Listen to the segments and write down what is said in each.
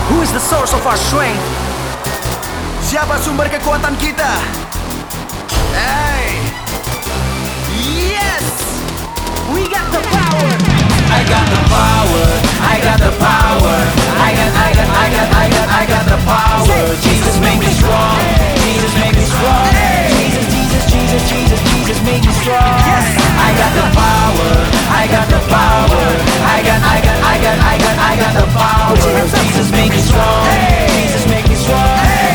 Who is the source of our strength? Siapa sumber kekuatan kita? Hey, yes, We got the power. I got the power, I got the power, I got the power. Jesus make me strong, Jesus make me strong. Jesus make me strong. I got the power, I got the power, I got the power. Jesus make me strong, Jesus make me strong.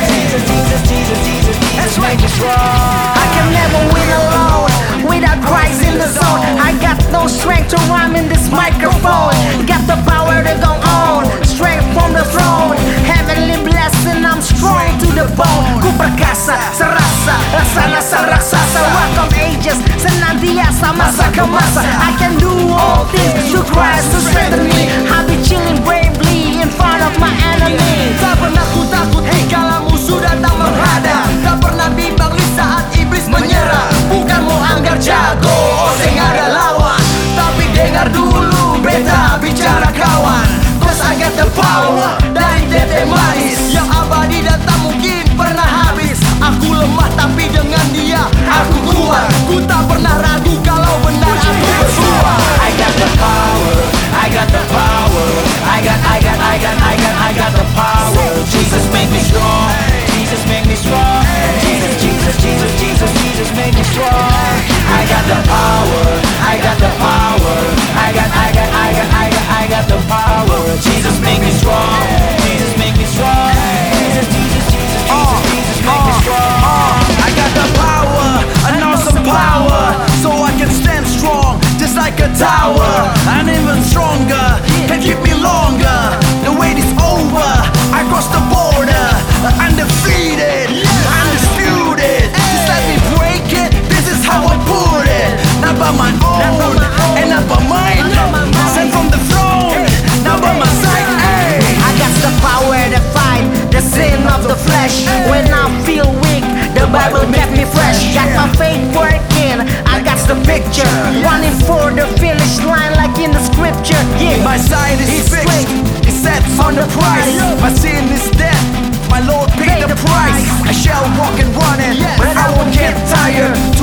Jesus make me strong. I can never win alone without Christ in the zone. I got no strength to rhyme in this microphone. Got the power to go on, strength from the throne. Heavenly blessing, I'm strong to the bone. Ku perkasa, serasa, laksana sang raksasa. Rock of ages, senantiasa masa ke masa. I can do all things through Christ to strengthen me. I'll be chilling bravely in front of my enemy. tak pernah ku takut kala musuh datang menghadang. Tak pernah bimbang di saat iblis menyerang. Bukan mau anggar jago, oseng ada lawan. Tapi dengar dulu beta bicara kawan. Cause I got the power dari tete manis yang abadi dan tak mungkin pernah habis. Aku lemah tapi dengan dia aku kuat. Ku tak pernah ragu kalau benar aku bersuara. I got the power, I got the power, I got the power. Jesus make me strong, Jesus make me strong. Jesus make me strong. I got the power, I got the power, I got the power. Jesus make me strong, Jesus make me strong. Jesus make me strong. I got the power, an awesome power, so I can stand strong, just like a tower. And even stronger, can keep me longer. The wait is over, I crossed the border, undefeated, undisputed. Just let me break it, this is how I put it. Not by my own, and not by mine. Sent from the throne, not by my side. Ay. I got the power to fight the sin of the flesh. When I feel weak, the Bible kept me fresh. Got my faith working, I got the picture. Running for the finish line like in the scripture. Yeah, My side is fixed, it's set on the price. My sin is dead, my Lord paid the price. I shall walk and run it, but I won't get tired.